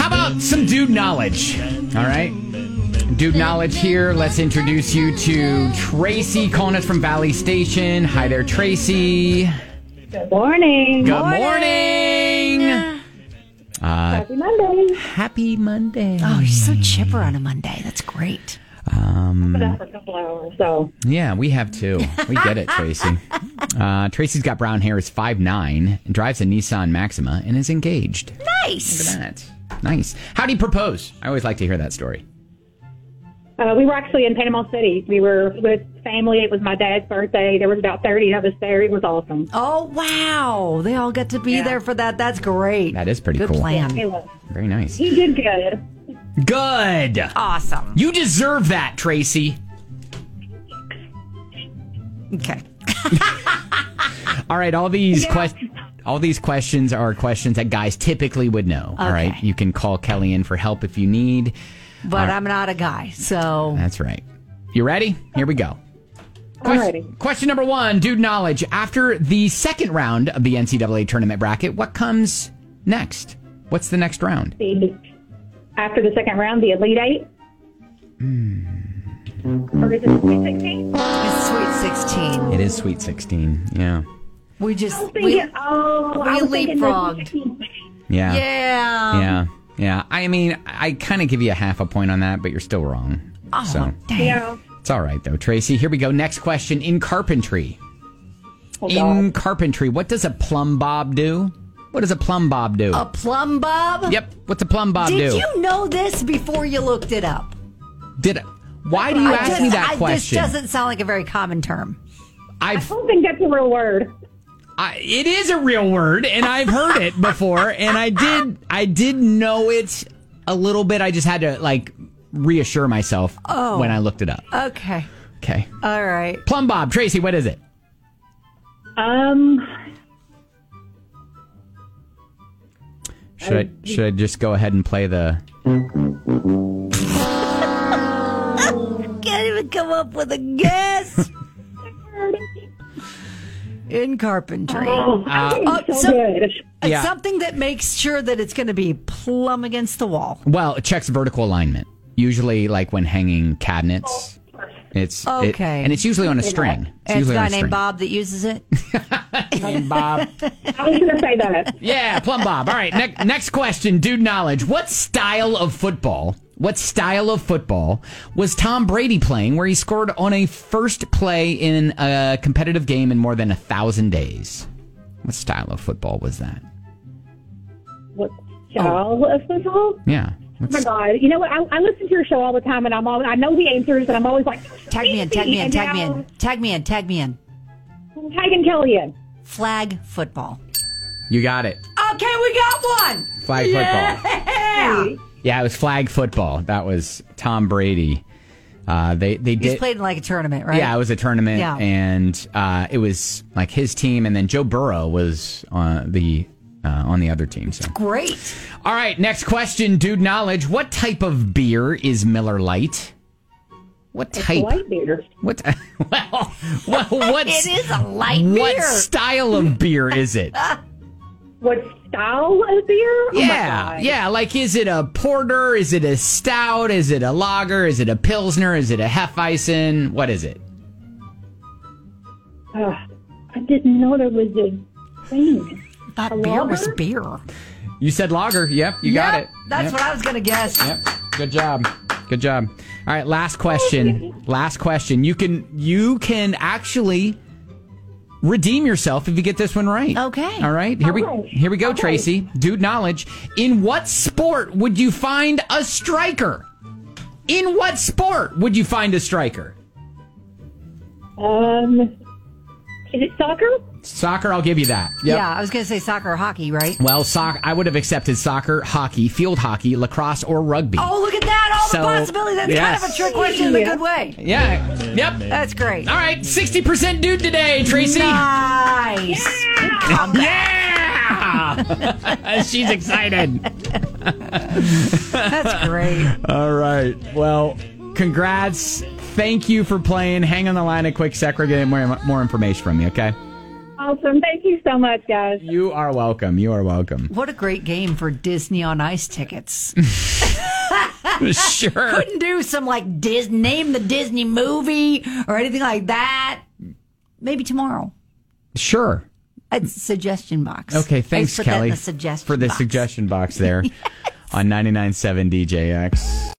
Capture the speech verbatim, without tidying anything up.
How about some dude knowledge? All right. Dude knowledge here. Let's introduce you to Tracy calling us from Valley Station. Hi there, Tracy. Good morning. Good morning. morning. Uh, Happy Monday. happy Monday. Oh, you're so chipper on a Monday. That's great. Um, Been out for a couple hours, so. yeah, we have too. We get it, Tracy. Uh, Tracy's got brown hair, is five nine, drives a Nissan Maxima, and is engaged. Nice. Look at that. Nice. How do you propose? I always like to hear that story. Uh, we were actually in Panama City. We were with family. It was my dad's birthday. There was about thirty of us there. It was awesome. Oh, wow. They all get to be Yeah. there for that. That's great. That is pretty Good cool. plan. It was. Very nice. He did good. Good. Awesome. You deserve that, Tracy. Okay. All right, all these Yeah. questions. All these questions are questions that guys typically would know. All right, Okay. you can call Kelly in for help if you need. But All right. I'm not a guy, so. That's right. You ready? Here we go. I'm ready. Question number one, dude knowledge. After the second round of the N C double A tournament bracket, what comes next? What's the next round? The, after the second round, the Elite Eight. Or is it Sweet sixteen? It's Sweet sixteen. It is Sweet sixteen. Yeah. We just. I was We, thinking, oh, I we was thinking the leapfrogged. sixteen. Yeah. yeah. Yeah. Yeah. I mean, I kind of give you a half a point on that, but you're still wrong. Oh, so dang. Yeah. it's all right, though. Tracy, here we go. Next question. In carpentry. Oh, In God. carpentry, what does a plumb bob do? What does a plumb bob do? A plumb bob? Yep. What's a plumb bob Did do? you know this before you looked it up? Did it? Why do you I ask just- me that I, question? This doesn't sound like a very common term. I I've don't think that's a real word. I, it is a real word, and I've heard it before, and I did I did know it a little bit. I just had to like reassure myself Oh. when I looked it up. Okay. Okay. All right. Plumb bob, Tracy, what is it? Um, Should I should I just go ahead and play the? Can't even come up with a guess. In carpentry. oh, Uh, oh, so, so- good. It's Yeah. something that makes sure that it's going to be plumb against the wall. Well, it checks vertical alignment. Usually, like when hanging cabinets. It's it- Okay. and it's usually on a string. It's And it's a usually on guy a named string. Bob that uses it. Plumb bob. I was going to say that. Yeah, plumb bob. All right, ne- next question, dude knowledge. What style of football, what style of football was Tom Brady playing where he scored on a first play in a competitive game in more than a thousand days? What style of football was that? What style of football? Yeah. Oh my What's, God! You know what? I, I listen to your show all the time, and I'm all, I know the answers, and I'm always like, Tag me in, tag me in, and tag me now in, tag me in, tag me in. Tag and Kelly in. Flag football. you got it. Okay, we got one. Flag football. Yeah. Yeah, it was flag football. That was Tom Brady. Uh, they they He's did. played in like a tournament, right? Yeah, it was a tournament, Yeah. and uh, it was like his team, and then Joe Burrow was uh, the uh, on the other team. So, Great. all right, next question, dude knowledge. What type of beer is Miller Lite? What type? Light beer. What? Well, what? What's, It is a light what beer. style of beer is it? What style of beer? Oh my Yeah, God. yeah. Like, is it a porter? Is it a stout? Is it a lager? Is it a pilsner? Is it a hefeweizen? What is it? Ugh, I didn't know there was a thing. That A beer was lager? beer. You said lager. Yep, you got Yep, it. That's Yep. what I was going to guess. Yep. Good job. Good job. All right, last question. Last question. You can you can actually redeem yourself if you get this one right. Okay. All right. Here we Okay. here we go, Okay. Tracy. Dude knowledge. In what sport would you find a striker? In what sport would you find a striker? Um, is it soccer? Soccer, I'll give you that. Yep. Yeah, I was going to say soccer or hockey, right? Well, soc- I would have accepted soccer, hockey, field hockey, lacrosse, or rugby. Oh, look at that. All So, the possibilities. That's yes. kind of a trick question in a Yeah. good way. Yeah. Yep. That's great. All right, sixty percent dude today, Tracy. Nice. Yeah! She's excited. That's great. All right. Well, congrats. Thank you for playing. Hang on the line a quick sec. We're getting more, more information from you, okay? Awesome. Thank you so much, guys. You are welcome. You are welcome. What a great game for Disney on Ice tickets. Sure. Couldn't do some like Dis- name the Disney movie or anything like that. Maybe tomorrow. Sure. A suggestion box. Okay, thanks, I put that in Kelly, the suggestion for the box. suggestion box there on ninety-nine point seven D J X.